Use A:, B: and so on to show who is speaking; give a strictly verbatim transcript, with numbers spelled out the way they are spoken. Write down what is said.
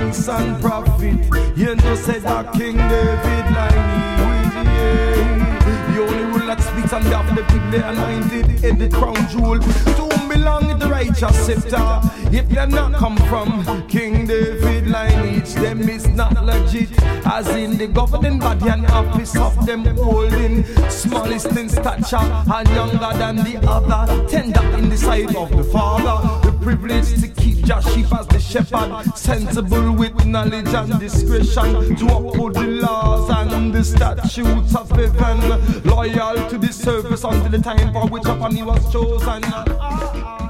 A: prince and prophet. You know said that King David lineage, yeah. The only rule that speaks on behalf of the people they anointed in the crown jewel. To whom belong in the righteous scepter. If they not come from King David lineage, them is not legit. As in the governing body and office of them holding smallest in stature and younger than the other, tender in the sight of the Father. The privilege to keep your sheep as the shepherd, sensible with knowledge and discretion, to uphold the laws and the statutes of heaven, loyal to the service until the time for which upon he was chosen.